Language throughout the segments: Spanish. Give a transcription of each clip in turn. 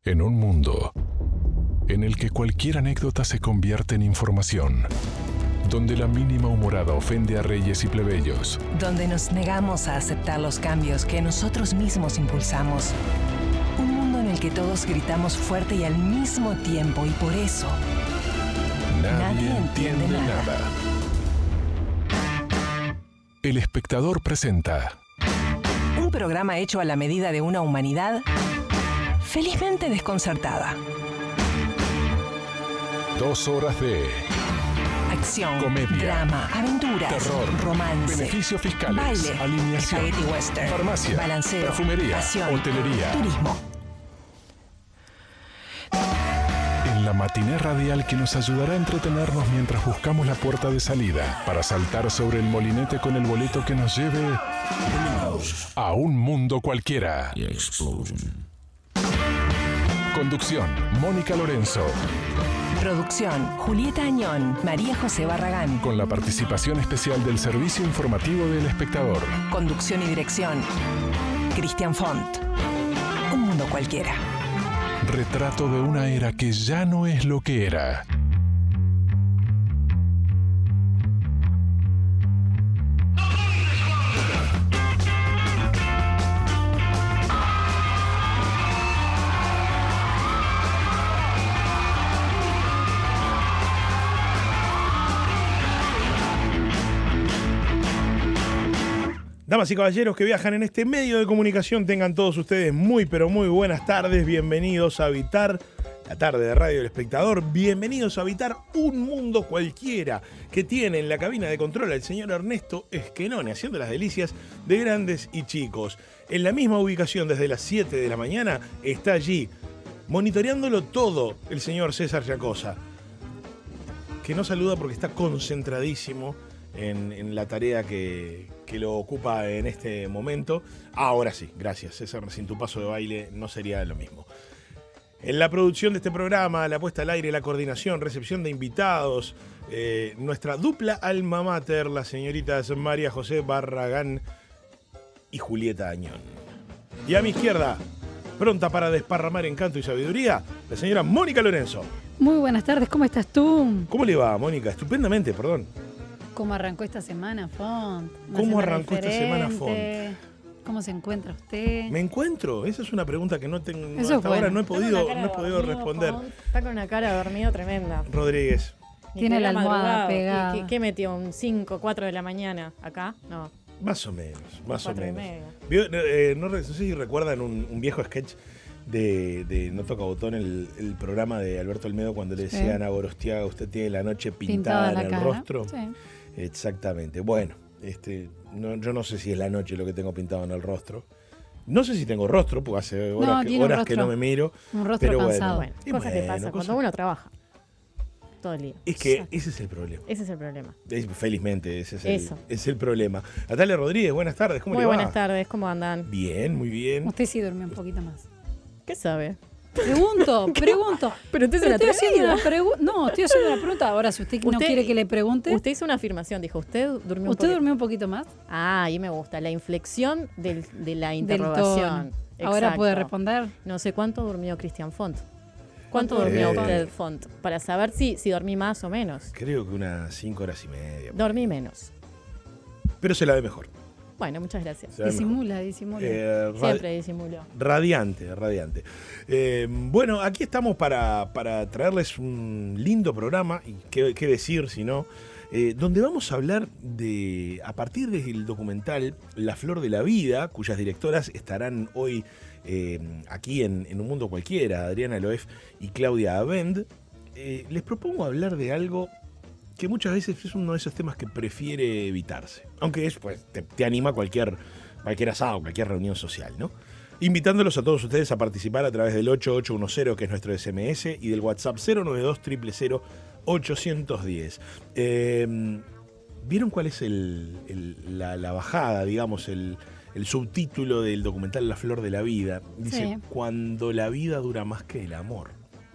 En un mundo en el que cualquier anécdota se convierte en información, donde la mínima humorada ofende a reyes y plebeyos, donde nos negamos a aceptar los cambios que nosotros mismos impulsamos. Un mundo en el que todos gritamos fuerte y al mismo tiempo, y por eso nadie entiende nada. El Espectador presenta Un programa hecho a la medida de una humanidad felizmente desconcertada. 2 horas de Acción, comedia, drama, aventuras, terror, romance, beneficios fiscales, baile, alineación, spaghetti western, farmacia, balanceo, perfumería, pasión, hotelería. turismo. En la matiné radial que nos ayudará a entretenernos mientras buscamos la puerta de salida para saltar sobre el molinete con el boleto que nos lleve a un mundo cualquiera. Conducción, Mónica Lorenzo. Producción, Julieta Añón, María José Barragán. Con la participación especial del Servicio Informativo del Espectador. Conducción y dirección, Cristian Font. Un mundo cualquiera. Retrato de una era que ya no es lo que era. Damas y caballeros que viajan en este medio de comunicación, tengan todos ustedes muy pero muy buenas tardes. Bienvenidos a Habitar, la tarde de Radio El Espectador. Bienvenidos a Habitar un mundo cualquiera, que tiene en la cabina de control al señor Ernesto Esquenone, haciendo las delicias de grandes y chicos. En la misma ubicación desde las 7 de la mañana está allí, monitoreándolo todo, el señor César Yacosa, que no saluda porque está concentradísimo en la tarea que lo ocupa en este momento. Ahora sí, gracias César, sin tu paso de baile no sería lo mismo. En la producción de este programa, la puesta al aire, la coordinación, recepción de invitados, nuestra dupla alma mater, las señoritas María José Barragán y Julieta Añón. Y a mi izquierda, pronta para desparramar encanto y sabiduría, la señora Mónica Lorenzo. Muy buenas tardes, ¿cómo estás tú? ¿Cómo le va, Mónica? Estupendamente, perdón. ¿Cómo arrancó esta semana, Font? ¿Cómo arrancó esta semana, Font? ¿Cómo se encuentra usted? ¿Me encuentro? Esa es una pregunta que no tengo, hasta ahora no he podido responder. Está con una cara de dormido tremenda. Rodríguez. Tiene la almohada pegada. ¿Qué metió? ¿Un 5, 4 de la mañana acá? No. Más o menos, más o menos. 4:30. No sé si recuerdan un viejo sketch de No Toca Botón, el programa de Alberto Olmedo, cuando le decían a Gorostiaga, usted tiene la noche pintada en el rostro. Sí. Exactamente. Bueno, yo no sé si es la noche lo que tengo pintado en el rostro. No sé si tengo rostro, porque hace horas que no me miro. Un rostro pero cansado. Bueno, cosas que pasan cuando uno trabaja todo el día. Es que ese es el problema. Ese es el problema. Felizmente, ese es el problema. Natalia Rodríguez, buenas tardes. ¿Cómo le va? Muy buenas tardes, ¿cómo andan? Bien, muy bien. Usted sí durmió un poquito más. ¿Qué sabe? Pregunto. Pero usted se la estoy haciendo una pregunta. No, estoy haciendo una pregunta. Ahora, si usted no quiere que le pregunte. Usted hizo una afirmación, dijo, ¿usted durmió un poquito más? Ah, ahí me gusta, la inflexión de la interrogación. Ahora puede responder. No sé cuánto durmió Cristian Font. ¿Cuánto durmió usted, Font? Para saber si dormí más o menos. Creo que unas 5 horas y media. Dormí menos. Pero se la ve mejor. Bueno, muchas gracias. Disimula. Siempre disimulo. Radiante. Bueno, aquí estamos para traerles un lindo programa, y qué decir si no, donde vamos a hablar a partir del documental La Flor de la Vida, cuyas directoras estarán hoy aquí en Un Mundo Cualquiera, Adriana Loef y Claudia Abend. Les propongo hablar de algo que muchas veces es uno de esos temas que prefiere evitarse. Aunque te anima cualquier asado, cualquier reunión social, ¿no? Invitándolos a todos ustedes a participar a través del 8810, que es nuestro SMS, y del WhatsApp 092 000 810. ¿Vieron cuál es la bajada, digamos, el subtítulo del documental La Flor de la Vida? Dice, cuando la vida dura más que el amor.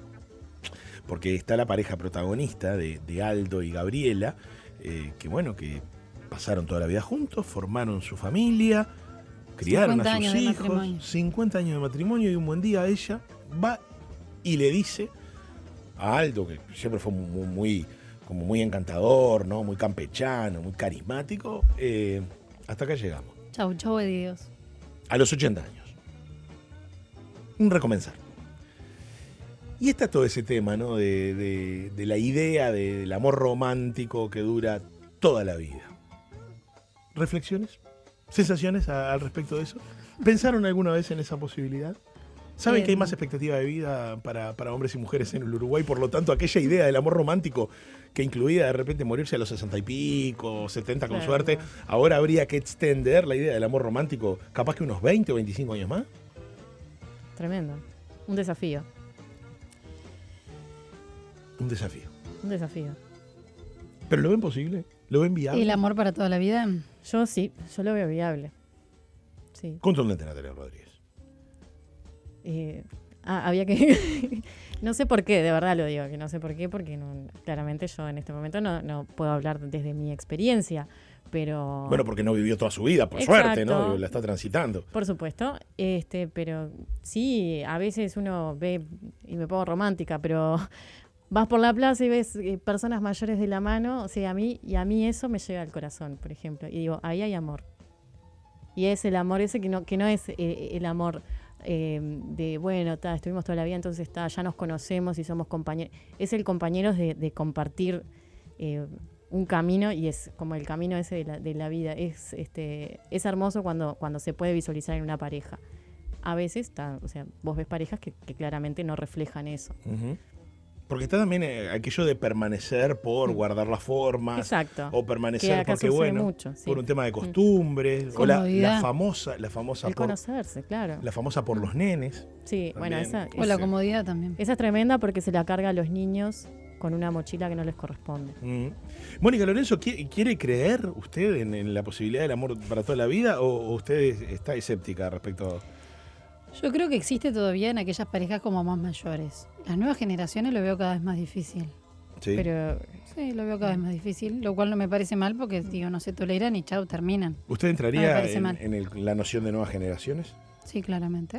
Porque está la pareja protagonista de Aldo y Gabriela, que pasaron toda la vida juntos, formaron su familia, criaron a sus hijos, 50 años de matrimonio, y un buen día ella va y le dice a Aldo, que siempre fue muy encantador, ¿no? Muy campechano, muy carismático, hasta acá llegamos. Chau, chau de Dios. A los 80 años. Un recomenzar. Y está todo ese tema, ¿no? De la idea del amor romántico que dura toda la vida. ¿Reflexiones? ¿Sensaciones al respecto de eso? ¿Pensaron alguna vez en esa posibilidad? ¿Saben que hay más expectativa de vida para hombres y mujeres en el Uruguay? Por lo tanto, aquella idea del amor romántico que incluía de repente morirse a los 60 y pico, 70 con suerte, ahora habría que extender la idea del amor romántico capaz que unos 20 o 25 años más. Tremendo. Un desafío. Un desafío. Un desafío. ¿Pero lo ven posible? ¿Lo ven viable? ¿Y el amor para toda la vida? Yo sí, yo lo veo viable. Sí. Contundente, Natalia Rodríguez. Había que... No sé por qué, de verdad lo digo, que no sé por qué, porque claramente yo en este momento no puedo hablar desde mi experiencia, pero... Bueno, porque no vivió toda su vida, por Exacto. suerte, ¿no? La está transitando. Por supuesto, pero sí, a veces uno ve, y me pongo romántica, pero vas por la plaza y ves personas mayores de la mano, o sea, a mí eso me llega al corazón, por ejemplo, y digo, ahí hay amor. Y es el amor ese que no es el amor... de bueno, estuvimos toda la vida, entonces ya nos conocemos y somos compañeros. Es el compañero de compartir un camino, y es como el camino ese de la vida. Es hermoso cuando se puede visualizar en una pareja. A veces, vos ves parejas que claramente no reflejan eso. Uh-huh. Porque está también aquello de permanecer por guardar las formas. Exacto. O permanecer porque, mucho, sí. por un tema de costumbres. O la famosa el conocerse, claro. La famosa por los nenes. Sí, también. Bueno, o la comodidad también. Esa es tremenda porque se la carga a los niños con una mochila que no les corresponde. Mónica Lorenzo, ¿quiere creer usted en la posibilidad del amor para toda la vida o usted está escéptica respecto a...? Yo creo que existe todavía en aquellas parejas como más mayores. Las nuevas generaciones lo veo cada vez más difícil. Sí. Pero sí, lo veo cada vez más difícil, lo cual no me parece mal porque, no se toleran y chau, terminan. ¿Usted entraría No en la noción de nuevas generaciones? Sí, claramente.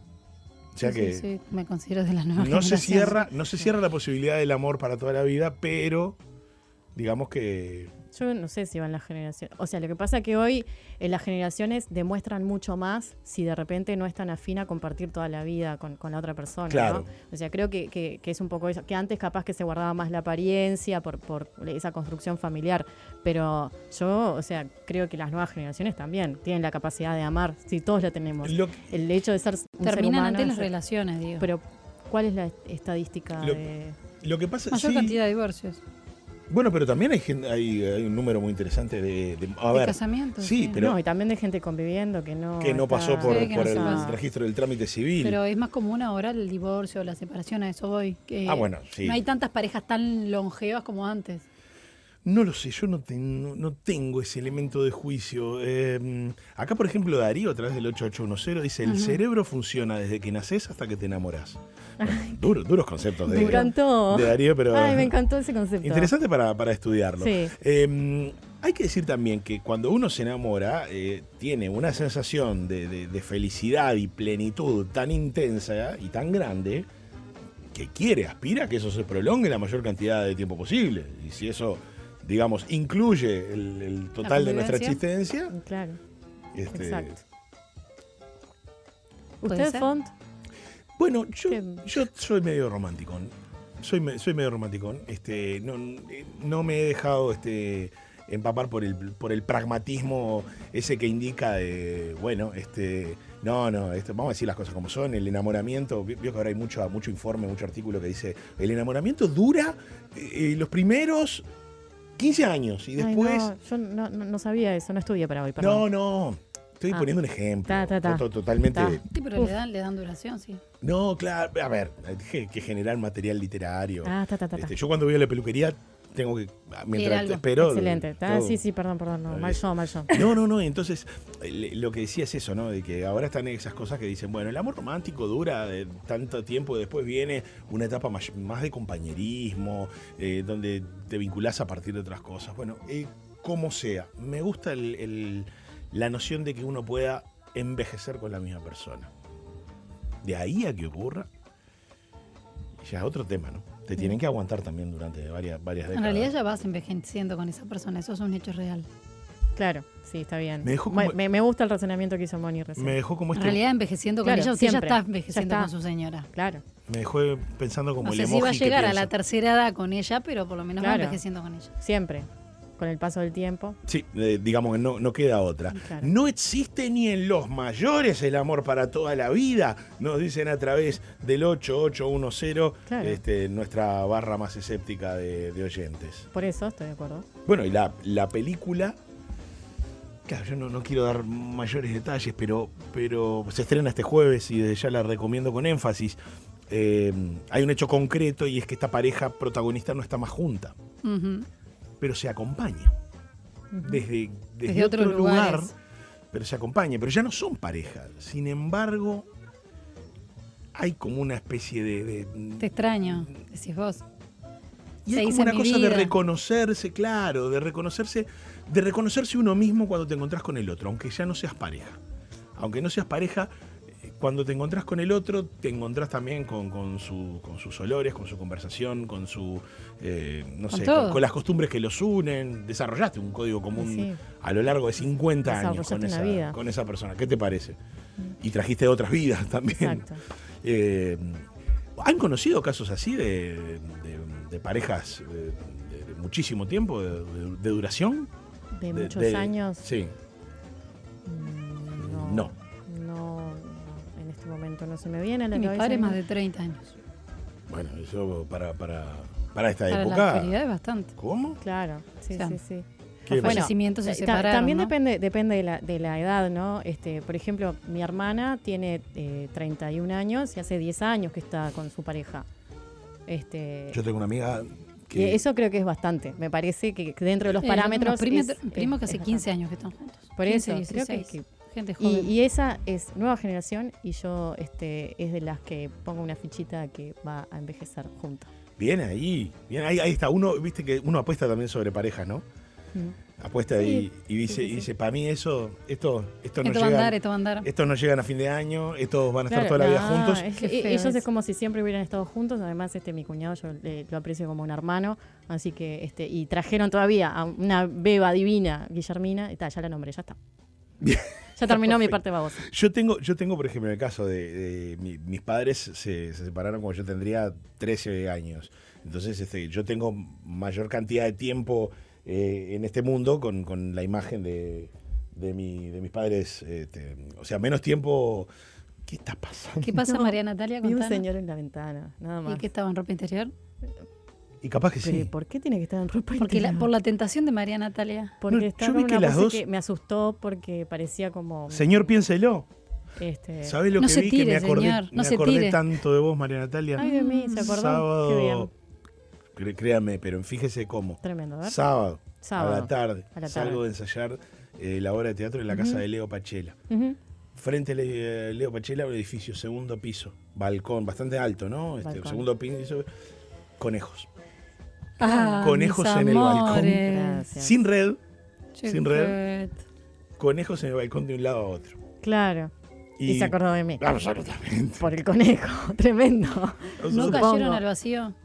O sea que sí, me considero de las nuevas generaciones. No se cierra la posibilidad del amor para toda la vida, pero digamos que... Yo no sé si van las generaciones. O sea, lo que pasa es que hoy las generaciones demuestran mucho más si de repente no es tan afín a compartir toda la vida con la otra persona. Claro. ¿no? O sea, creo que es un poco eso. Que antes capaz que se guardaba más la apariencia por esa construcción familiar. Pero yo, creo que las nuevas generaciones también tienen la capacidad de amar. Si todos la tenemos. El hecho de ser un ser terminan humano, antes las relaciones, digo. Pero, ¿cuál es la estadística lo que pasa, mayor cantidad de divorcios? Bueno, pero también hay un número muy interesante de casamientos. Sí, pero no, y también de gente conviviendo que no pasó por el registro del trámite civil. Pero es más común ahora el divorcio o la separación, a eso voy. Que bueno, sí. No hay tantas parejas tan longevas como antes. No lo sé, yo no tengo ese elemento de juicio. Acá, por ejemplo, Darío, a través del 8810, dice, el cerebro funciona desde que naces hasta que te enamorás. Duros conceptos me encantó. De Darío, pero... Ay, me encantó ese concepto. Interesante para estudiarlo. Sí. Hay que decir también que cuando uno se enamora, tiene una sensación de felicidad y plenitud tan intensa y tan grande que aspira a que eso se prolongue la mayor cantidad de tiempo posible. Y si eso... digamos, incluye el total de nuestra existencia. Claro. Exacto. ¿Usted, Font? Bueno, yo soy medio romanticón. Soy medio romanticón. No me he dejado empapar por el pragmatismo ese que indica de, vamos a decir las cosas como son. El enamoramiento, veo que ahora hay mucho informe, mucho artículo que dice, el enamoramiento dura los primeros 15 años y después... Ay, yo no sabía eso, no estudié para hoy, perdón. No, estoy poniendo un ejemplo. Totalmente... Sí, pero le dan duración, sí. No, claro, a ver, hay que generar material literario. Yo cuando voy a la peluquería tengo que... Mientras espero... Excelente. Sí, perdón, no, mal yo. No, entonces lo que decía es eso, ¿no? De que ahora están esas cosas que dicen, bueno, el amor romántico dura tanto tiempo y después viene una etapa más de compañerismo, donde te vinculás a partir de otras cosas. Bueno, como sea, me gusta la noción de que uno pueda envejecer con la misma persona. De ahí a que ocurra, ya es otro tema, ¿no? Te tienen que aguantar también durante varias décadas. En realidad ya vas envejeciendo con esa persona, eso es un hecho real. Claro, sí, está bien. Me dejó como- Me gusta el razonamiento que hizo Moni recién. Me dejó como En realidad envejeciendo con Claro, ella, usted ya siempre. está envejeciendo Ya está. con su señora. Claro, me dejó pensando como No el sé emoji si va a llegar que a la piensa. tercera edad con ella, pero por lo menos va Claro. envejeciendo con ella. siempre. Con el paso del tiempo. Sí, digamos que no queda otra. Claro. No existe ni en los mayores el amor para toda la vida, nos dicen a través del 8810, Claro. nuestra barra más escéptica de oyentes. Por eso estoy de acuerdo. Bueno, y la película, claro, yo no quiero dar mayores detalles, pero se estrena este jueves y desde ya la recomiendo con énfasis. Hay un hecho concreto y es que esta pareja protagonista no está más junta, Ujú. pero se acompaña. Desde otro otros lugar, lugares. pero se acompaña, pero ya no son pareja. Sin embargo, hay como una especie de Te extraño, decís vos. y se hay dice como una mi cosa de vida. reconocerse, claro, de reconocerse uno mismo cuando te encontrás con el otro, aunque ya no seas pareja. Aunque no seas pareja, cuando te encontrás con el otro, te encontrás también con sus olores, con su conversación, con su, no Con sé, todo. con las costumbres que los unen. Desarrollaste un código común Sí. a lo largo de 50 años Desarrollaste una vida. con esa persona. ¿Qué te parece? Y trajiste otras vidas también. Exacto. ¿Han conocido casos así de parejas de muchísimo tiempo, de duración? De muchos de- años. Sí. No. No, en este momento no se me viene a la Mi cabeza. padre ningún- más de 30 años. Bueno, eso para esta Para la época. actualidad es bastante. ¿Cómo? Claro, sí, O sea, sí, sí. ¿Qué Los pasa? fallecimientos se Ta- separaron, También ¿no? depende de la edad, ¿no? Por ejemplo, mi hermana tiene 31 años y hace 10 años que está con su pareja. Yo tengo una amiga que. Eso creo que es bastante. Me parece que dentro de los Unos parámetros. primos que hace es 15 bastante. años que están juntos. Por 15, eso, creo 16. Gente Y, joven. y esa es nueva generación y yo es de las que pongo una fichita que va a envejecer juntos. Bien ahí. Ahí está. Uno, viste que uno apuesta también sobre parejas, ¿no? Apuesta Sí, y dice, sí, sí. y dice, para mí esto no Esto va a llega. andar, esto va a andar. Estos no llegan a fin de año, estos van a estar Claro, toda la vida no, juntos. es- Qué feo ellos eso. es como si siempre hubieran estado juntos. Además, mi cuñado yo lo aprecio como un hermano. Así que, y trajeron todavía a una beba divina, Guillermina, y ya la nombré, ya está. Ya terminó mi parte babosa. Yo tengo, por ejemplo, el caso de mis padres se separaron cuando yo tendría 13 años. Entonces, yo tengo mayor cantidad de tiempo en este mundo con la imagen de mis padres. O sea, menos tiempo. ¿Qué está pasando? ¿Qué pasa, No, María Natalia? Vi un Contanos. señor en la ventana, nada ¿Y más. que estaba en ropa interior? Y capaz que Pero, sí. ¿por qué tiene que estar en ropa Porque interior? por la tentación de María Natalia. Porque No, estaba yo vi con que una las pose dos- que me asustó porque parecía como... Señor, piénselo. ¿Sabés lo No que se vi? tire, que me acordé, señor, no me se acordé tire. tanto de vos, María Natalia. Ay, de mí, ¿se acordó? Sábado, Qué bien. Créanme, pero fíjese cómo. Tremendo, ¿verdad? Sábado, Sábado, a la tarde, a la salgo tarde. de ensayar la obra de teatro en la casa de Leo Pachela. Ujú. Frente a Leo Pachela, un edificio, segundo piso, balcón, bastante alto, ¿no? Balcón. Segundo piso, conejos. Ah, Conejos mis en el balcón. amores. Gracias. Sin red, Che, sin qué red. fuerte. conejos en el balcón de un lado a otro. Claro. Y se acordó de mí. Absolutamente. Por el conejo. Tremendo. ¿No Supongo. cayeron al vacío?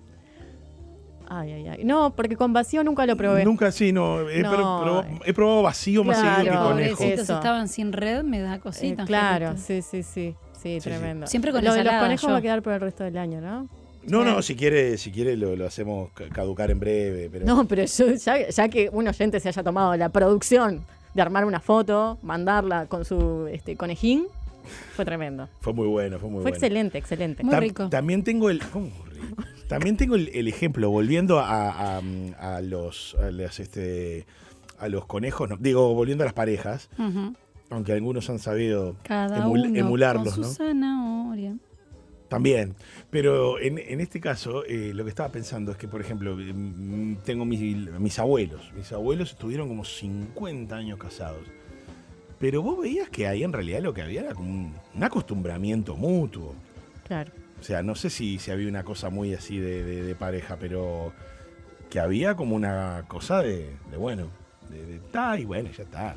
Ay, ay, ay. No, porque con vacío nunca lo probé. Nunca, sí, no. No. He probado vacío más Claro, seguido que conejo. Pobrecitos, Eso. estaban sin red, me da cosita. Claro, Angelito. sí. Sí, tremendo. Siempre con lo de los ensalada, conejos yo. va a quedar por el resto del año, ¿no? No, si quiere lo hacemos caducar en breve. Pero No, pero ya que un oyente se haya tomado la producción de armar una foto, mandarla con su conejín, fue tremendo. fue muy bueno, Fue excelente, excelente. Muy rico. También tengo el. ¿Cómo muy rico? También tengo el ejemplo, volviendo a los conejos, no, digo, volviendo a las parejas, Ujú. aunque algunos han sabido Cada uno emularlos, con ¿no? su zanahoria. También. Pero en este caso, lo que estaba pensando es que, por ejemplo, tengo mis abuelos. Mis abuelos estuvieron como 50 años casados. Pero vos veías que ahí en realidad lo que había era como un acostumbramiento mutuo. Claro. O sea, no sé si había una cosa muy así de pareja, pero que había como una cosa de y bueno, ya está.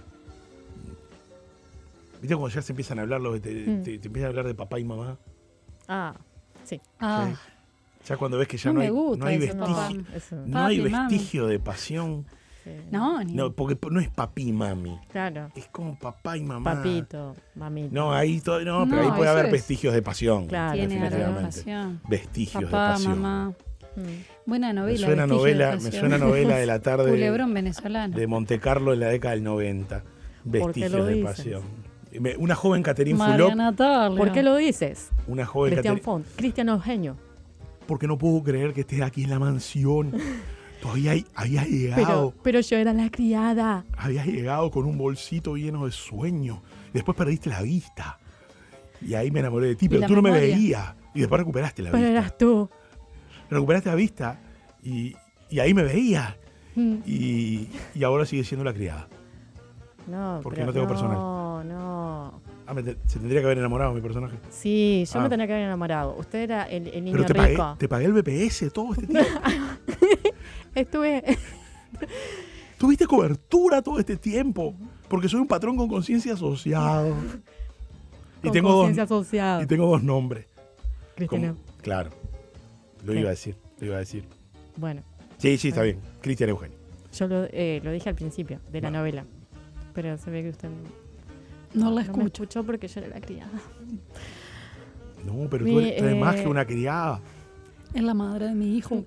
¿Viste cuando ya se empiezan a hablar te empiezan a hablar de papá y mamá? Ah, sí. Ah, Ya cuando ves que ya No no me hay, gusta no hay eso, papá. no hay Papi, mami. vestigio de pasión. Sí. No, ni No, porque no es papi y mami. Claro. Es como papá y mamá. Papito, mamito. No, ahí todo, no, pero No, ahí puede eso haber es- vestigios de pasión. Claro, tiene algo de definitivamente. pasión. Vestigios Papá, de pasión. mamá. Mm. Buena Me novela. suena Vestigio de novela, me pasión. suena novela de la tarde Culebrón venezolano. de Monte Carlo en la década del 90. Vestigios lo de dices? pasión. Una joven Caterine María Fulop. Natalia. ¿Por qué lo dices? Una joven Cristian Caterine. Font, Cristian Eugenio. Porque no puedo creer que estés aquí en la mansión. Todavía habías llegado. Pero yo era la criada. Habías llegado con un bolsito lleno de sueños. Después perdiste la vista. Y ahí me enamoré de ti, pero la tú no me memoria. veías. Y después recuperaste la Pero vista. eras tú. Recuperaste la vista y ahí me veías. Mm. Y ahora sigue siendo la criada. No, Porque pero no tengo personal. No. Se tendría que haber enamorado mi personaje. Sí, yo Ah. me tenía que haber enamorado. Usted era el niño Pero rico. te pagué el BPS todo este tiempo. Estuve. Tuviste cobertura todo este tiempo. Porque soy un patrón con conciencia asociado. con tengo dos, conciencia asociada. y tengo dos nombres. Cristina. Como- Claro. Lo Sí. iba a decir. Bueno, Sí, está bien. Cristian Eugenio. yo lo dije al principio de la novela. Pero se ve que usted No la no me escucho. escuchó porque yo era la criada. No, pero Mi, tú eres más que una criada. Es la madre de mi hijo.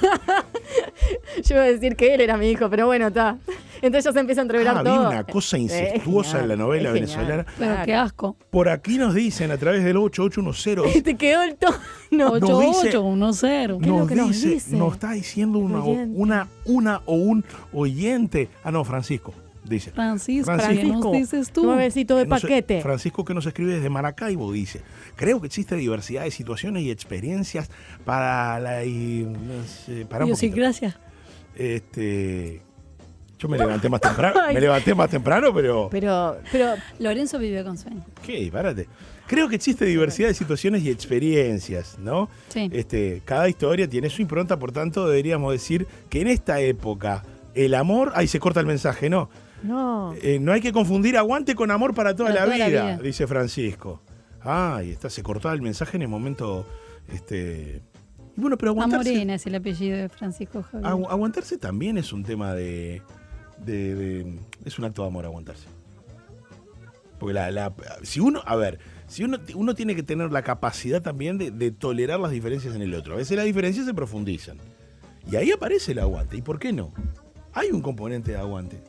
Yo iba a decir que él era mi hijo, pero bueno, está. Entonces ya se empieza a entreverar Había todo. una cosa Es incestuosa en la genial, novela es genial. venezolana. Pero Claro. qué asco. Por aquí nos dicen a través del 8810. Te quedó el tono. Nos dice- 8810. ¿Qué es lo que nos dice, dice? nos está diciendo una Oyente. un oyente. Ah, no, Francisco, dice. Francisco, Francisco. ¿qué nos dices tú? Nuevecito de Que no sé- paquete. Francisco que nos escribe desde Maracaibo dice, creo que existe diversidad de situaciones y experiencias para la... no sé, para un Yo sí, poquito. gracias. Yo me levanté más temprano, pero... Pero Lorenzo vive con sueño. ¿Qué? Disparate. Creo que existe diversidad de situaciones y experiencias, ¿no? Sí. Cada historia tiene su impronta, por tanto deberíamos decir que en esta época el amor... Ahí se corta el mensaje, ¿no? no. No hay que confundir aguante con amor para toda, Para la, toda la vida, vida. dice Francisco. Ahí está, se cortaba el mensaje en el momento... Y bueno, pero aguantarse... Amorena es el apellido de Francisco Javier. Aguantarse también es un tema de es un acto de amor aguantarse. Porque si uno tiene que tener la capacidad también de tolerar las diferencias en el otro. A veces las diferencias se profundizan. Y ahí aparece el aguante. ¿Y por qué no? Hay un componente de aguante.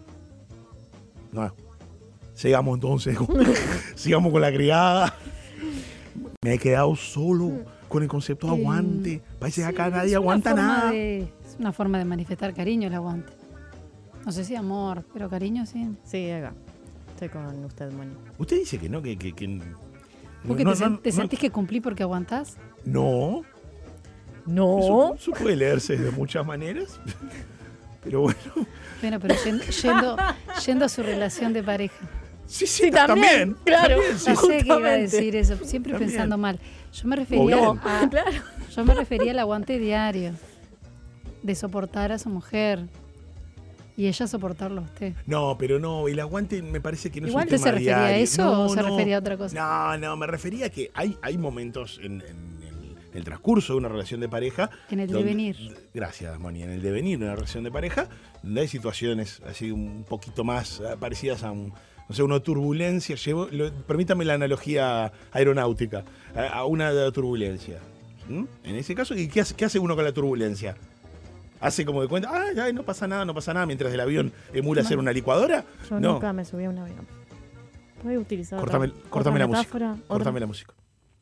No. Sigamos entonces. Sigamos con la criada. Me he quedado solo con el concepto de aguante. Parece que acá nadie aguanta nada. Es una forma de manifestar cariño el aguante. No sé si amor, pero cariño sí. Sí, acá. Estoy con usted, Moni. Usted dice que no, que ¿Vos que no, te sentís que cumplí porque aguantás? No, No. eso puede leerse de muchas maneras. Pero bueno. Bueno, pero yendo a su relación de pareja. Sí, también, claro. también, sí. Ya sé que iba a Justamente. decir eso, siempre También. pensando mal. Yo me refería Obviamente. Claro. yo me refería al aguante diario, de soportar a su mujer y ella soportarlo a usted. No, pero no, el aguante me parece que no Igual es un te tema se refería a diario. eso No, o se no. refería a otra cosa. No, me refería a que hay momentos en el transcurso de una relación de pareja. En el devenir. Gracias, Moni. En el devenir de una relación de pareja, donde hay situaciones así un poquito más parecidas a una turbulencia. Permítame la analogía aeronáutica, a una turbulencia. ¿Mm? En ese caso, ¿y qué hace uno con la turbulencia? Hace como de cuenta, ya no pasa nada, mientras el avión emula hacer una licuadora. Yo No. nunca me subí a un avión. ¿Puedo utilizar Córtame otra la metáfora? música. Córtame la música.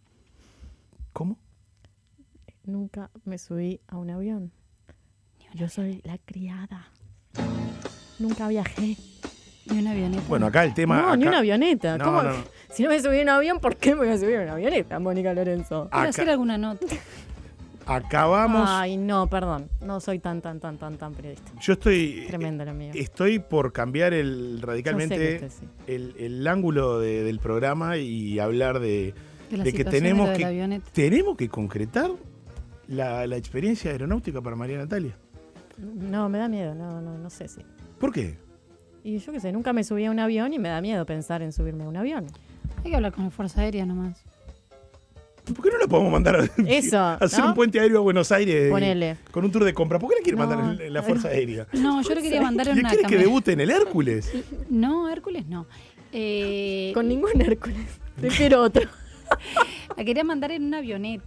¿Cómo? Nunca me subí a un avión. Yo soy la criada. Nunca viajé. Ni una avioneta. Bueno, acá el tema. No, ni acá- una avioneta. No, ¿Cómo? no. Si no me subí a un avión, ¿por qué me voy a subir a una avioneta, Mónica Lorenzo? Quiero acá- hacer alguna nota. Acabamos. Ay, no, perdón. No soy tan periodista. Yo estoy. Tremenda la mía. Estoy por cambiar Yo sé radicalmente que usted sí. el ángulo del programa y hablar de De la que situación tenemos de la que avioneta. tenemos que concretar la experiencia aeronáutica para María Natalia. No, me da miedo. No sé si. ¿Por qué? Y yo qué sé, nunca me subí a un avión y me da miedo pensar en subirme a un avión. Hay que hablar con la Fuerza Aérea nomás. ¿Por qué no la podemos mandar a hacer un puente aéreo a Buenos Aires? Ponele. Con un tour de compra. ¿Por qué le quiere mandar en la Fuerza Aérea? No, yo le quería mandar en ¿Y una quiere que camioneta. debute en el Hércules? No, Hércules no. Con ningún Hércules. Prefiero otro. La quería mandar en una avioneta.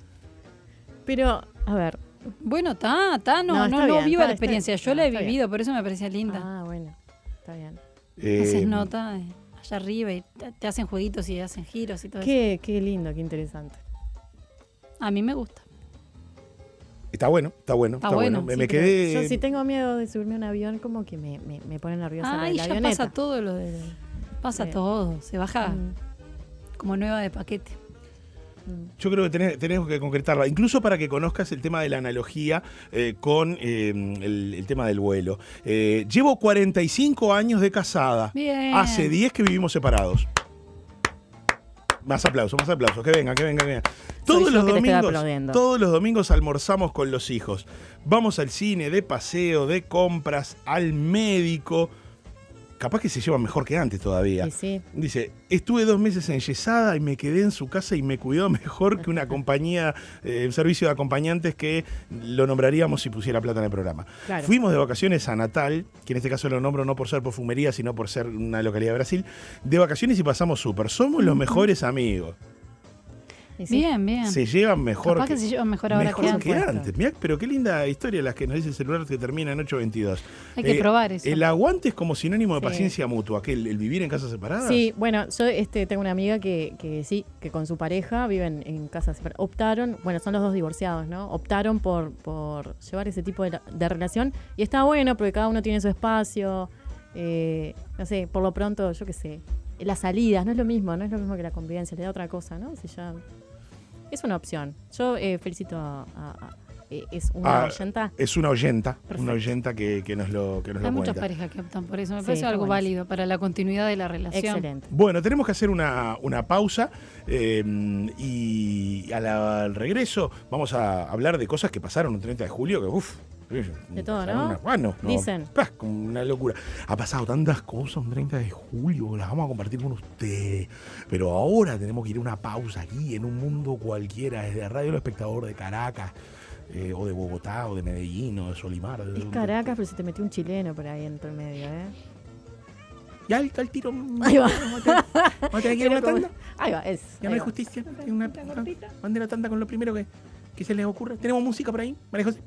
Pero, a ver. Bueno, No, no está bien, viva la está experiencia. bien. Yo la he Está vivido, por eso me parecía linda. Ah, bueno. Está bien. Haces nota allá arriba y te hacen jueguitos y hacen giros y todo eso. Qué lindo, qué interesante. A mí me gusta. Está bueno. Sí, Me quedé... Yo si tengo miedo de subirme a un avión, como que me pone nerviosa Ay, la ya avioneta. pasa todo lo de... Pasa Sí. todo. Se baja como nueva de paquete. Yo creo que tenemos que concretarla, incluso para que conozcas el tema de la analogía con el tema del vuelo. Llevo 45 años de casada. Bien. Hace 10 que vivimos separados. Más aplausos, que venga. Soy yo que te estoy aplaudiendo. Todos los domingos almorzamos con los hijos. Vamos al cine, de paseo, de compras, al médico. Capaz que se llevan mejor que antes todavía. Sí. Dice, estuve 2 meses enyesada y me quedé en su casa y me cuidó mejor que una compañía, un servicio de acompañantes que lo nombraríamos si pusiera plata en el programa. Claro. Fuimos de vacaciones a Natal, que en este caso lo nombro no por ser perfumería, sino por ser una localidad de Brasil, de vacaciones y pasamos súper. Somos los mejores amigos. Sí. Bien. Se llevan mejor. Capaz que se llevan mejor ahora que antes. Mirá, pero qué linda historia las que nos dice el celular que termina en 822. Hay que probar eso. El aguante es como sinónimo de Sí. paciencia mutua, que el vivir en casas separadas. Sí, bueno, yo tengo una amiga que con su pareja viven en casas separadas. Optaron, bueno, son los dos divorciados, ¿no? Optaron por llevar ese tipo de relación y está bueno porque cada uno tiene su espacio. No sé, por lo pronto, yo qué sé, las salidas, no es lo mismo que la convivencia, le da otra cosa, ¿no? Si ya es una opción. Yo felicito es una oyenta. Es una oyenta, Perfecto. una oyenta que nos lo Hay cuenta. muchas parejas que optan por eso. Me Sí, parece está algo buenísimo. válido para la continuidad de la relación. Excelente. Bueno, tenemos que hacer una pausa y al regreso vamos a hablar de cosas que pasaron el 30 de julio, que De todo, ¿no? Bueno, Dicen. Como una locura. Ha pasado tantas cosas un 30 de julio, las vamos a compartir con ustedes. Pero ahora tenemos que ir a una pausa aquí, en un mundo cualquiera, desde Radio El Espectador de Caracas, o de Bogotá, o de Medellín, o de Solimar. Es Caracas, pero se te metió un chileno por ahí entre medio, ¿eh? Ya el tiro. Ahí va. ¿Vamos a tener que ir a una tanda? Ahí va, es. Ya no hay justicia. Mande la tanda con lo primero que se les ocurra. ¿Tenemos música por ahí? María José.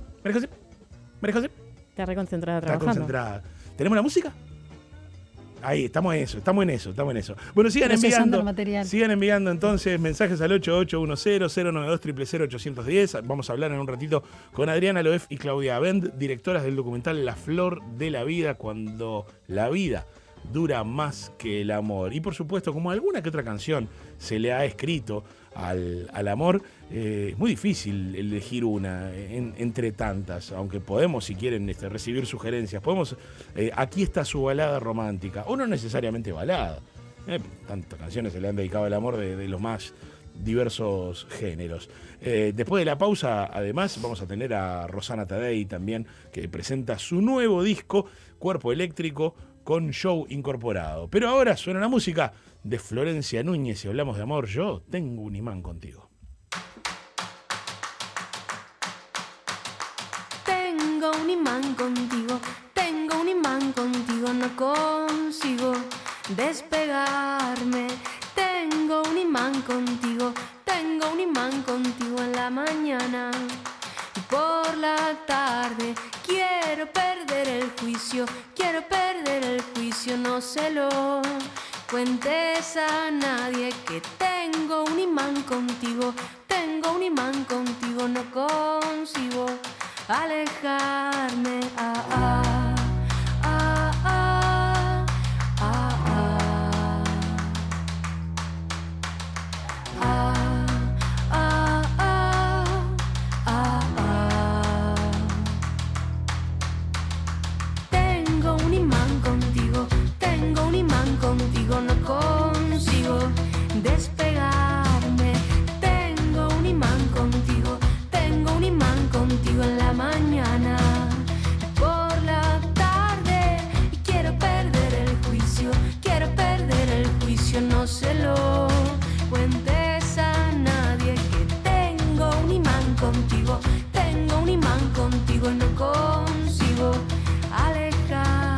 Está reconcentrada Está trabajando. concentrada. ¿Tenemos la música? Ahí, estamos en eso. Bueno, sigan Procesando enviando. el material. Sigan enviando entonces mensajes al 8810-092-00810. Vamos a hablar en un ratito con Adriana Loef y Claudia Abend, directoras del documental La Flor de la Vida, cuando la vida dura más que el amor. Y por supuesto, como alguna que otra canción se le ha escrito al amor, es muy difícil elegir una entre tantas, aunque podemos, si quieren, recibir sugerencias. Podemos, aquí está su balada romántica, o no necesariamente balada. Tantas canciones se le han dedicado al amor de los más diversos géneros. Después de la pausa, además, vamos a tener a Rosana Tadei también, que presenta su nuevo disco, Cuerpo Eléctrico, con show incorporado. Pero ahora suena la música de Florencia Núñez y hablamos de amor. Yo tengo un imán contigo. Tengo un imán contigo, no consigo despegarme. Tengo un imán contigo en la mañana y por la tarde. Quiero perder el juicio, no se lo cuentes a nadie que tengo un imán contigo, no consigo alejarme. Tengo un imán contigo, no consigo despegarme. Tengo un imán contigo en la mañana. Por la contigo, tengo un imán contigo y no consigo alejarme.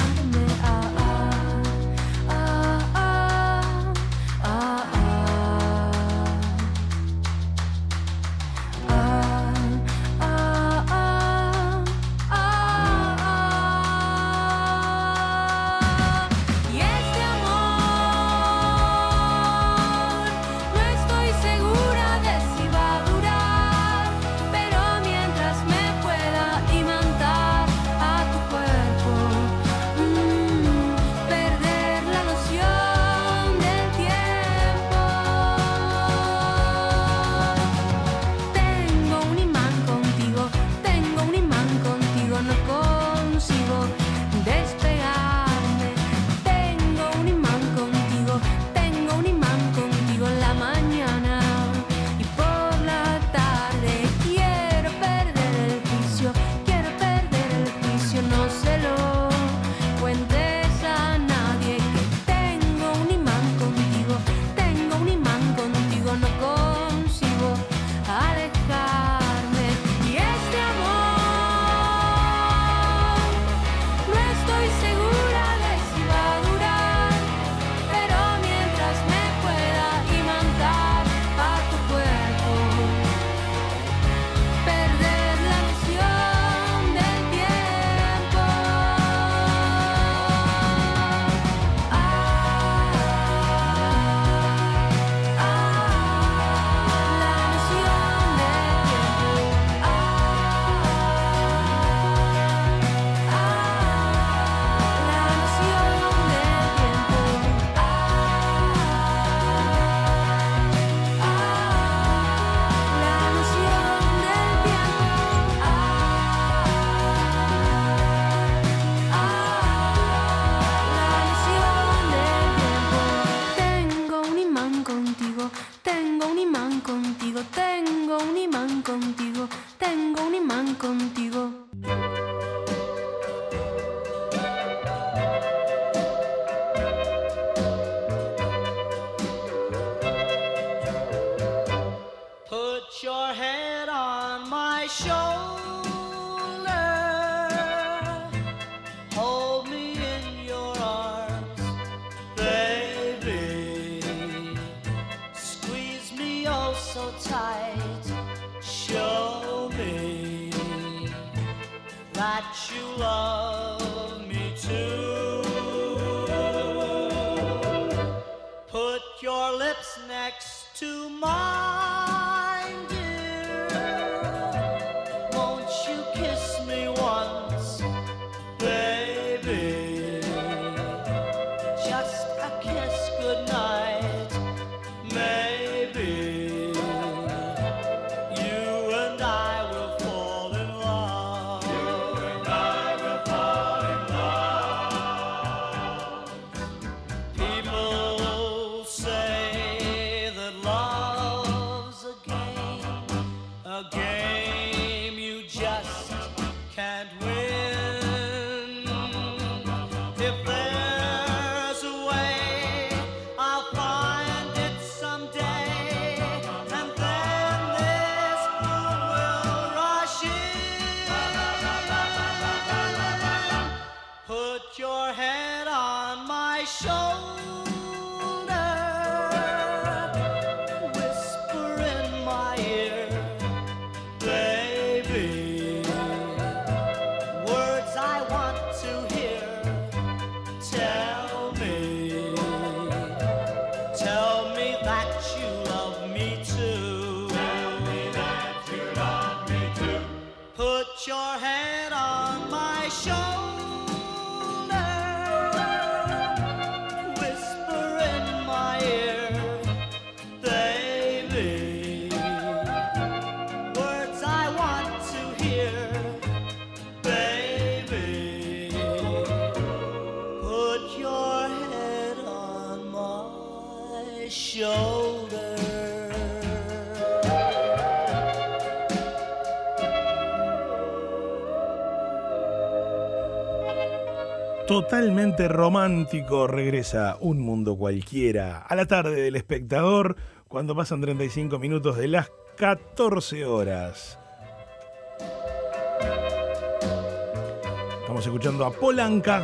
Totalmente romántico, regresa Un Mundo Cualquiera a la tarde del Espectador cuando pasan 35 minutos de las 14 horas. Estamos escuchando a Polanca.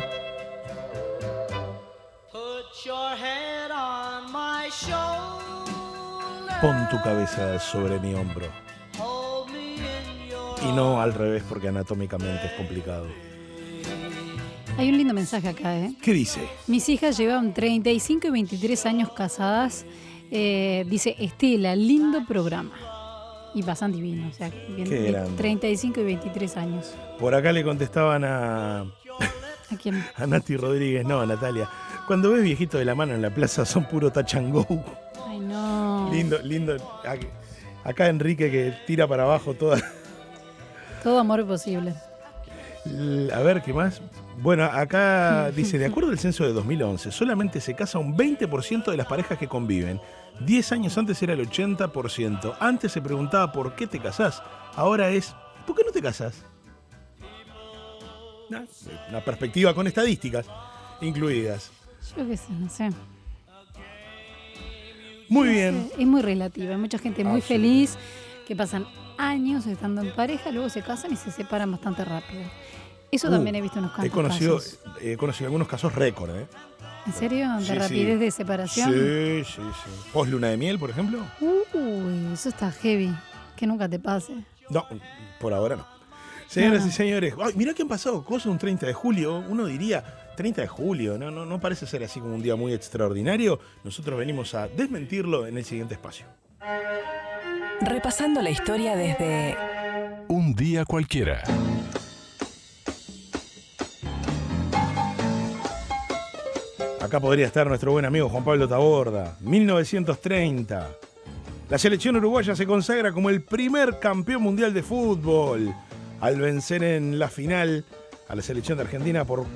Pon tu cabeza sobre mi hombro. Y no al revés, porque anatómicamente es complicado. Hay un lindo mensaje acá, ¿eh? ¿Qué dice? Mis hijas llevan 35 y 23 años casadas. Dice Estela, lindo programa. Y bastante divino, o sea, bien, Qué grande. 35 y 23 años. Por acá le contestaban a ¿A quién? a Nati Rodríguez, no, a Natalia. Cuando ves viejitos de la mano en la plaza son puro touch and go. Ay, no. Lindo. Acá Enrique que tira para abajo toda. Todo amor posible. A ver, ¿qué más? Bueno, acá dice, de acuerdo al censo de 2011, solamente se casa un 20% de las parejas que conviven. 10 años antes era el 80%. Antes se preguntaba por qué te casás. Ahora es, ¿por qué no te casás? Una perspectiva con estadísticas incluidas. Yo qué sé, no sé. Muy No bien. sé, es muy relativa. Hay mucha gente muy feliz que pasan años estando en pareja, luego se casan y se separan bastante rápido. Eso también he visto unos casos. He conocido algunos casos récord, ¿eh? ¿En serio? ¿De Sí, rapidez sí. de separación? Sí. ¿Post luna de miel, por ejemplo? Uy, eso está heavy. Que nunca te pase. No, por ahora no. Señoras y señores, ay, mirá que han pasado cosas un 30 de julio. Uno diría, 30 de julio, no parece ser así como un día muy extraordinario. Nosotros venimos a desmentirlo en el siguiente espacio. Repasando la historia desde Un día cualquiera. Acá podría estar nuestro buen amigo Juan Pablo Taborda. 1930. La selección uruguaya se consagra como el primer campeón mundial de fútbol al vencer en la final a la selección de Argentina por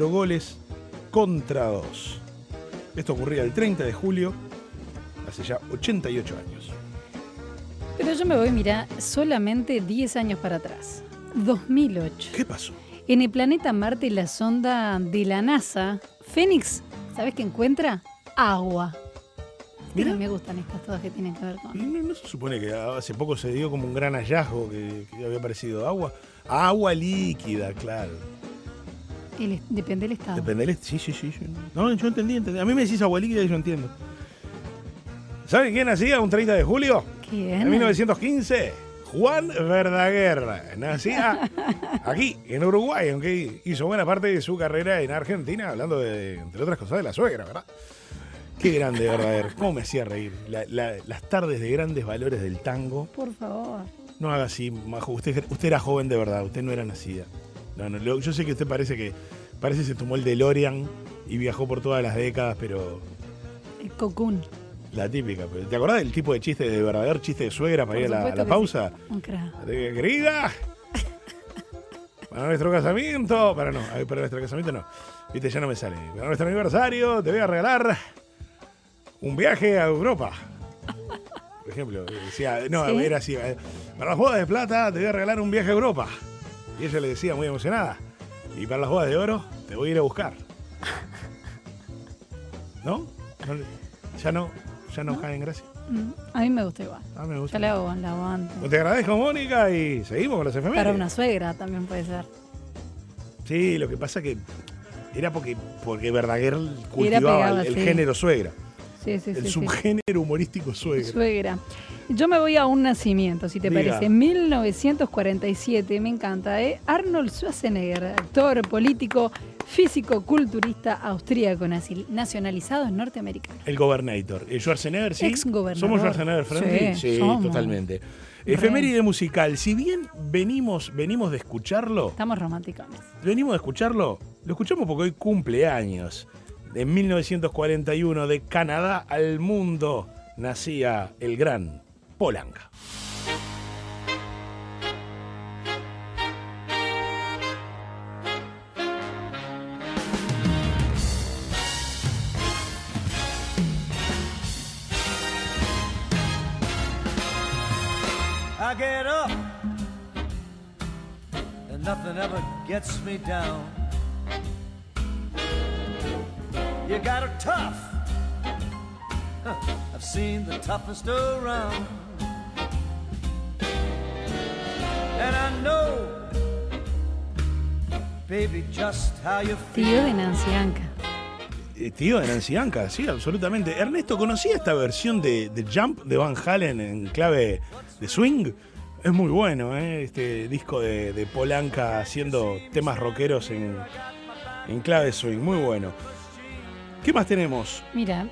4-2. Esto ocurría el 30 de julio, hace ya 88 años. Pero yo me voy, mira, solamente 10 años para atrás. 2008. ¿Qué pasó? En el planeta Marte, la sonda de la NASA, Fénix, ¿sabes qué encuentra? Agua. Mira. Me gustan estas todas que tienen que ver con... ¿No se supone que hace poco se dio como un gran hallazgo que había aparecido agua? Agua líquida, claro. Depende del estado. Depende del... Sí. No, yo entendí. A mí me decís agua líquida y yo entiendo. ¿Saben quién nacía un 30 de julio? ¿Quién? En 1915. Juan Verdaguer. Nacía aquí, en Uruguay, aunque hizo buena parte de su carrera en Argentina, hablando de, entre otras cosas, de la suegra, ¿verdad? Qué grande Verdaguer. ¿Cómo me hacía reír? Las tardes de grandes valores del tango. Por favor. No haga así, Majo. Usted era joven de verdad, usted no era nacida. No, yo sé que usted parece que se tomó el DeLorean y viajó por todas las décadas, pero... El Cocoon. La típica. ¿Te acordás del tipo de chiste de Verdaguer, chiste de suegra para ir a la pausa? Sí. Un crack. Querida, para nuestro casamiento, para nuestro casamiento no. Viste, ya no me sale. Para nuestro aniversario te voy a regalar un viaje a Europa. Por ejemplo, decía, no, ¿sí? Era así. Para las bodas de plata te voy a regalar un viaje a Europa. Y ella le decía muy emocionada. Y para las bodas de oro te voy a ir a buscar. ¿No? Ya no cae en gracia. A mí me gusta igual. Me gusta. Yo la aguanto. Pues te agradezco, Mónica, y seguimos con las efemérides. Para una suegra también puede ser. Sí, lo que pasa que era porque Verdaguer cultivaba el género suegra. Sí, el subgénero humorístico suegra. Suegra. Yo me voy a un nacimiento, si te parece. 1947, me encanta, ¿eh? Arnold Schwarzenegger, actor, político, físico, culturista austríaco, nacionalizado en norteamericano. El Gobernator. Schwarzenegger, sí. Ex-gobernador. ¿Somos Schwarzenegger friendly? Sí, totalmente. Efeméride musical. Si bien venimos de escucharlo... Estamos románticos. Venimos de escucharlo. Lo escuchamos porque hoy cumpleaños. En 1941, de Canadá al mundo, nacía el gran Polanca. I get up and nothing ever gets me down. You got her tough. I've seen the toughest around. And I know baby, just how you Tío feel. de Nancy Anca. Tío de Nancy Anca, sí, absolutamente. Ernesto, ¿conocía esta versión de Jump de Van Halen en clave de swing? Es muy bueno, este disco de Paul Anka haciendo temas rockeros en clave de swing, muy bueno. ¿Qué más tenemos? Mira,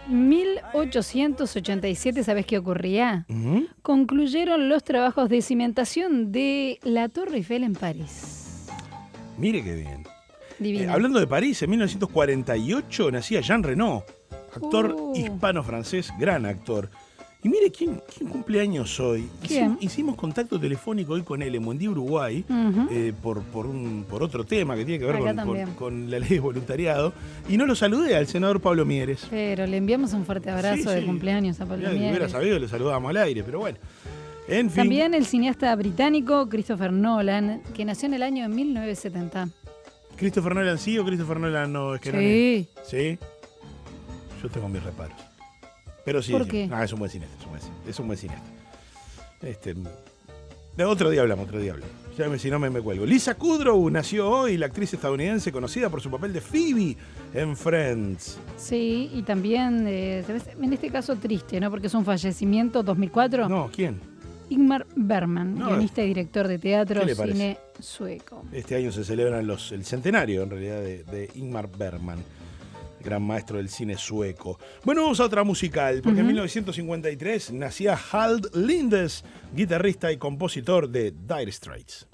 1887, ¿sabes qué ocurría? Uh-huh. Concluyeron los trabajos de cimentación de la Torre Eiffel en París. Mire qué bien. Divino. Hablando de París, en 1948 nacía Jean Reno, actor hispano-francés, gran actor. Y mire quién cumple años hoy. Hicimos contacto telefónico hoy con él en Mondí, Uruguay, por otro tema que tiene que ver con la ley de voluntariado. Y no lo saludé al senador Pablo Mieres. Pero le enviamos un fuerte abrazo de cumpleaños a Pablo Mieres. Si hubiera sabido, le saludábamos al aire, pero bueno. En fin. También el cineasta británico Christopher Nolan, que nació en el año 1970. ¿Christopher Nolan sí o Christopher Nolan no? Es que sí. No es. ¿Sí? Yo tengo mis reparos. Pero sí. ¿Por qué? Es un buen cineasta. Es un buen cineasta. De otro día hablamos. Ya si no me cuelgo. Lisa Kudrow nació hoy, la actriz estadounidense conocida por su papel de Phoebe en Friends. Sí, y también, en este caso triste, ¿no? Porque es un fallecimiento 2004. No, ¿quién? Ingmar Bergman, guionista y director de teatro, cine sueco. Este año se celebran el centenario, en realidad, de Ingmar Bergman, gran maestro del cine sueco. Bueno, vamos a otra musical, porque en 1953 nacía Hald Lindes, guitarrista y compositor de Dire Straits.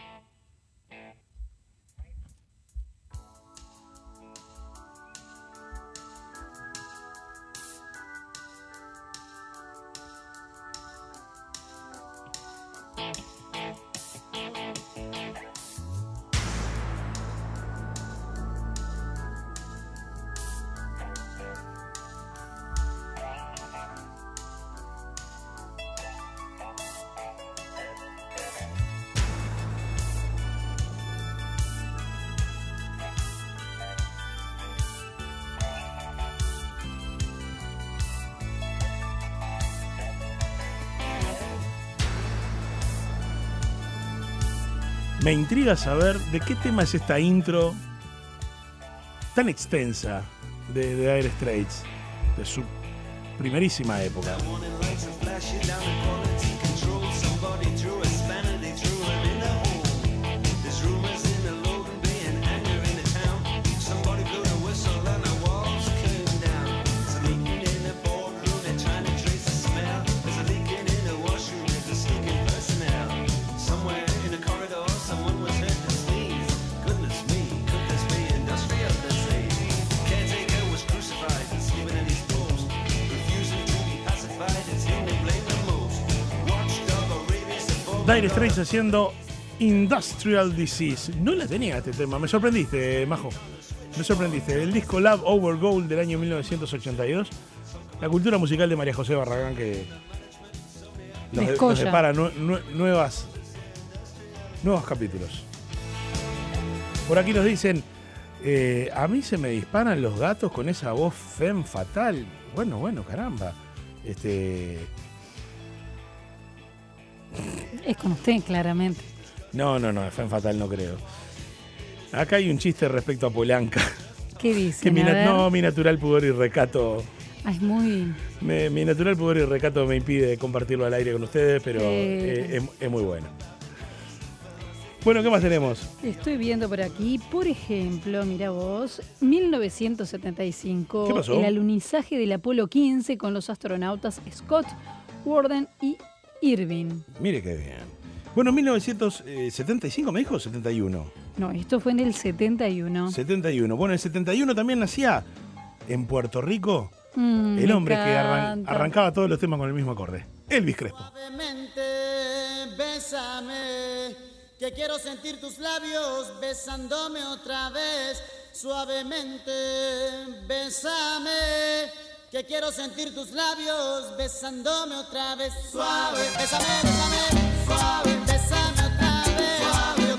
Me intriga saber de qué tema es esta intro tan extensa de Dire Straits, de su primerísima época. Dire Straits haciendo Industrial Disease. No la tenía este tema. Me sorprendiste, Majo. Me sorprendiste. El disco Love Over Gold del año 1982. La cultura musical de María José Barragán, que nos depara nuevos capítulos. Por aquí nos dicen, a mí se me disparan los gatos con esa voz femme fatal. Bueno, caramba. Es con usted, claramente. No, femme fatal no creo. Acá hay un chiste respecto a Paul Anka. ¿Qué dice? Que mi natural pudor y recato... Es muy... Mi natural pudor y recato me impide compartirlo al aire con ustedes, pero es muy bueno. Bueno, ¿qué más tenemos? Estoy viendo por aquí, por ejemplo, mira vos, 1975. ¿Qué pasó? El alunizaje del Apolo 15 con los astronautas Scott, Worden y Irving. Mire qué bien. Bueno, 1975 me dijo, 71. No, esto fue en el 71. 71. Bueno, en el 71 también nacía en Puerto Rico el hombre que arrancaba todos los temas con el mismo acorde. Elvis Crespo. Suavemente, bésame, que quiero sentir tus labios besándome otra vez. Suavemente, bésame, que quiero sentir tus labios besándome otra vez. Suave, bésame, bésame, suave, bésame otra vez. Suave, yo quiero sentir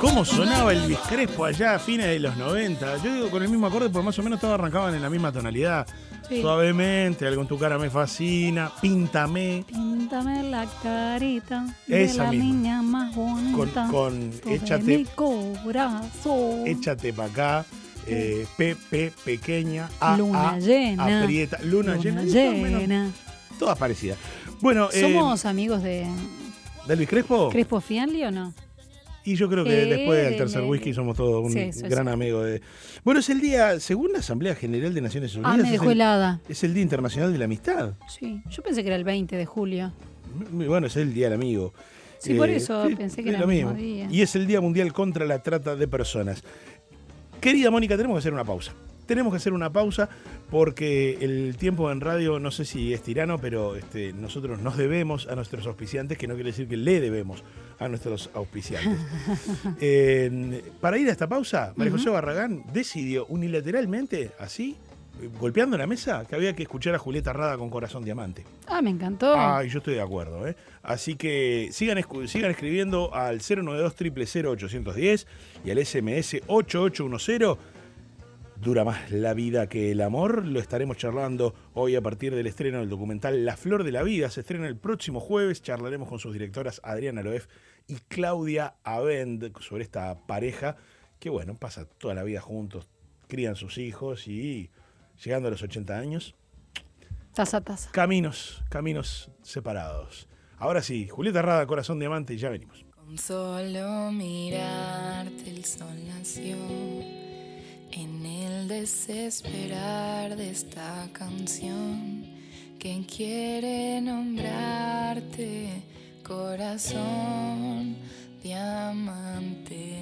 ¿Cómo sonaba Elvis Crespo allá a fines de los 90? Yo digo con el mismo acorde porque más o menos todos arrancaban en la misma tonalidad. Sí. Suavemente, algo en tu cara me fascina, píntame. Píntame la carita esa de la misma. niña más bonita. Con échate. Mi corazón. Échate para acá. Pequeña, luna llena, aprieta, luna llena, todas parecidas. Bueno, ¿somos amigos de Elvis Crespo? ¿Crespo Fianli o no? Y yo creo que después del tercer whisky somos todos un gran amigo de... Bueno, es el día, según la Asamblea General de Naciones Unidas... me dejó helada. Es el Día Internacional de la Amistad. Sí, yo pensé que era el 20 de julio. Bueno, es el Día del Amigo. Sí, por eso pensé que era el mismo día. Y es el Día Mundial contra la Trata de Personas. Querida Mónica, tenemos que hacer una pausa. Tenemos que hacer una pausa porque el tiempo en radio, no sé si es tirano, pero nosotros nos debemos a nuestros auspiciantes, que no quiere decir que le debemos a nuestros auspiciantes. Para ir a esta pausa, María José Barragán decidió unilateralmente, así, golpeando la mesa, que había que escuchar a Julieta Rada con Corazón Diamante. Me encantó. Y yo estoy de acuerdo. Así que sigan escribiendo al 092-000-810 y al SMS 8810. Dura más la vida que el amor. Lo estaremos charlando hoy a partir del estreno del documental La Flor de la Vida. Se estrena el próximo jueves. Charlaremos con sus directoras Adriana Loef y Claudia Abend sobre esta pareja que, bueno, pasa toda la vida juntos, crían sus hijos y llegando a los 80 años... Taza. Caminos separados. Ahora sí, Julieta Rada, Corazón Diamante, y ya venimos. Con solo mirarte el sol nació en el desesperar de esta canción que quiere nombrarte Corazón Diamante.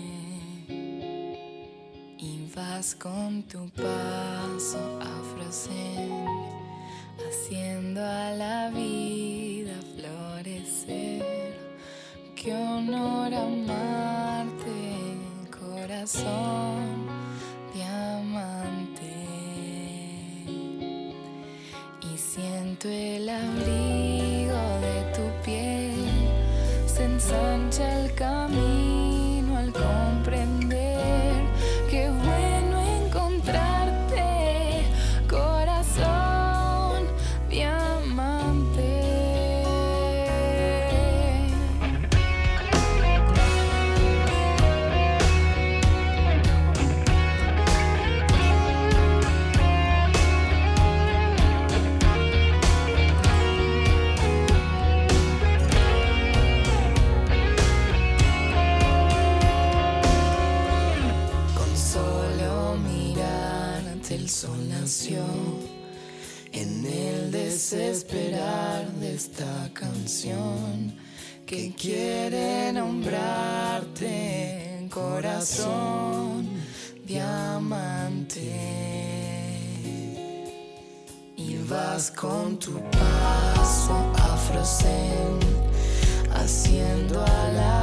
Y vas con tu paso afrozen, haciendo a la vida florecer. Qué honor amarte, corazón diamante. Y siento el abrigo de tu piel, se ensancha el camino al comprender. Qué bueno encontrarte, corazón diamante. El sol nació en el desesperar de esta canción que quiere nombrarte corazón diamante. Y vas con tu paso afrozen, haciendo a la